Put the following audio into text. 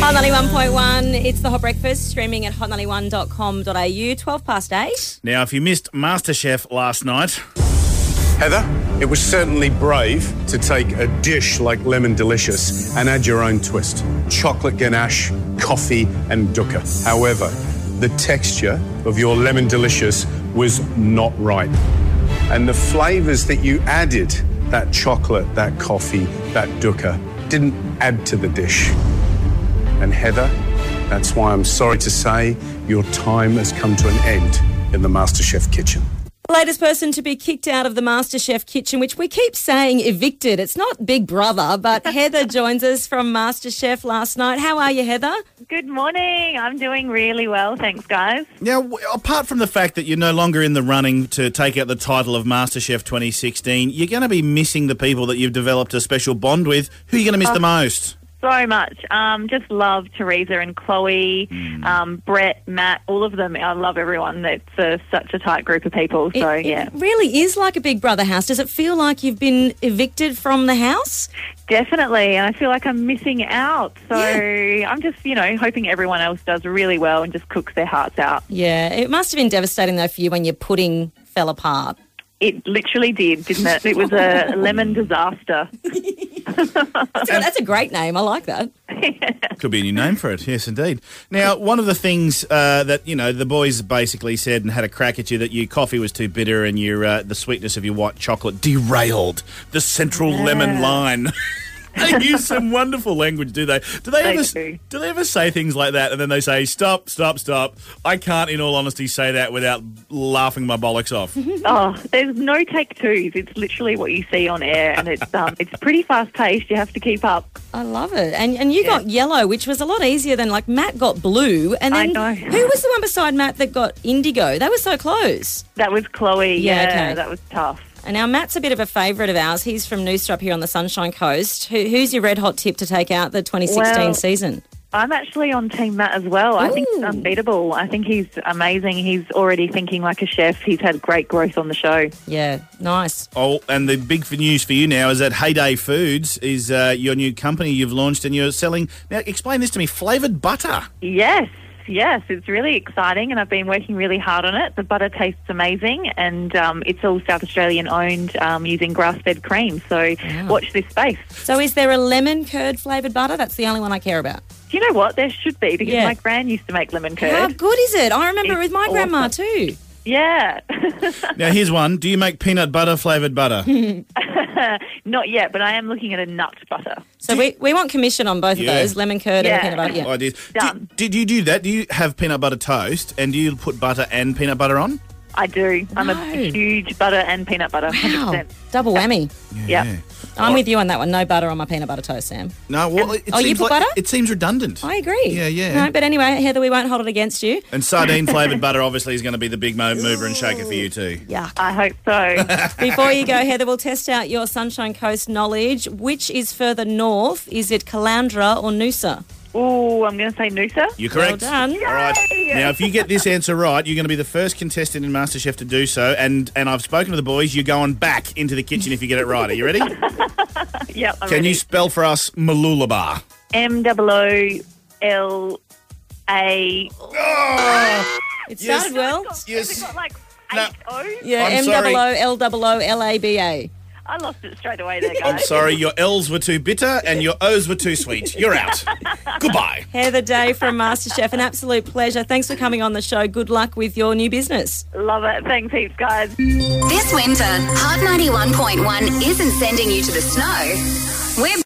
Hot 91.1, it's the Hot Breakfast, streaming at hot91.com.au, 12 past 8. Now, if you missed MasterChef last night... Heather, it was certainly brave to take a dish like Lemon Delicious and add your own twist. Chocolate ganache, coffee and dukkha. However, the texture of your Lemon Delicious was not right. And the flavours that you added, that chocolate, that coffee, that dukkha, didn't add to the dish. And Heather, that's why I'm sorry to say your time has come to an end in the MasterChef kitchen. Latest person to be kicked out of the MasterChef kitchen, which we keep saying evicted. It's not Big Brother, but Heather joins us from MasterChef last night. How are you, Heather? Good morning. I'm doing really well. Thanks, guys. Now, apart from the fact that you're no longer in the running to take out the title of MasterChef 2016, you're going to be missing the people that you've developed a special bond with. Who are you going to miss the most? So much. Just love Teresa and Chloe, Brett, Matt, all of them. I love everyone. It's such a tight group of people. So, yeah. It really is like a Big Brother house. Does it feel like you've been evicted from the house? Definitely. And I feel like I'm missing out. So I'm just, hoping everyone else does really well and just cooks their hearts out. Yeah. It must have been devastating, though, for you when your pudding fell apart. It literally did, didn't it? It was a lemon disaster. That's a great name. I like that. Could be a new name for it. Yes, indeed. Now, one of the things that, the boys basically said and had a crack at you that your coffee was too bitter and your the sweetness of your white chocolate derailed the central lemon line. They use some wonderful language, do they? Do they ever say things like that and then they say, stop, stop, stop? I can't, in all honesty, say that without laughing my bollocks off. Oh, there's no take twos. It's literally what you see on air, and it's pretty fast-paced. You have to keep up. I love it. And you got yellow, which was a lot easier than, Matt got blue. And then I know. Who was the one beside Matt that got indigo? They were so close. That was Chloe. Yeah, okay. That was tough. And now Matt's a bit of a favourite of ours. He's from Noosa up here on the Sunshine Coast. Who's your red hot tip to take out the 2016 season? I'm actually on Team Matt as well. I think he's unbeatable. I think he's amazing. He's already thinking like a chef. He's had great growth on the show. Yeah, nice. Oh, and the big news for you now is that Heyday Foods is your new company you've launched and you're selling. Now, explain this to me, flavoured butter. Yes, it's really exciting and I've been working really hard on it. The butter tastes amazing and it's all South Australian owned using grass-fed cream. So watch this space. So is there a lemon curd flavoured butter? That's the only one I care about. Do you know what? There should be because my gran used to make lemon curd. How good is it? I remember it with my grandma too. Yeah. Now, here's one. Do you make peanut butter flavoured butter? Not yet, but I am looking at a nut butter. So we want commission on both of those, lemon curd and peanut butter. Yeah. Ideas. Done. Did you do that? Do you have peanut butter toast and do you put butter and peanut butter on? I do. I'm a huge butter and peanut butter, 100%. Double whammy. Yeah. I'm with you on that one. No butter on my peanut butter toast, Sam. No, well, you put butter? It seems redundant. I agree. Yeah. No, but anyway, Heather, we won't hold it against you. And sardine flavoured butter obviously is going to be the big mover and shaker for you too. Yuck. I hope so. Before you go, Heather, we'll test out your Sunshine Coast knowledge. Which is further north? Is it Caloundra or Noosa? Oh, I'm going to say Noosa. You're correct. Well done. All right. Now, if you get this answer right, you're going to be the first contestant in MasterChef to do so. And I've spoken to the boys. You're going back into the kitchen if you get it right. Are you ready? Yep, I'm Can ready. you spell for us Mooloolaba? MOOLA. It started well. Has it got like 8 No. O's? Yeah, I'm sorry. MOOLOOLABA. I lost it straight away there, guys. I'm sorry, your L's were too bitter and your O's were too sweet. You're out. Goodbye. Heather Day from MasterChef, an absolute pleasure. Thanks for coming on the show. Good luck with your new business. Love it. Thanks heaps, guys. This winter, Hot 91.1 isn't sending you to the snow. We're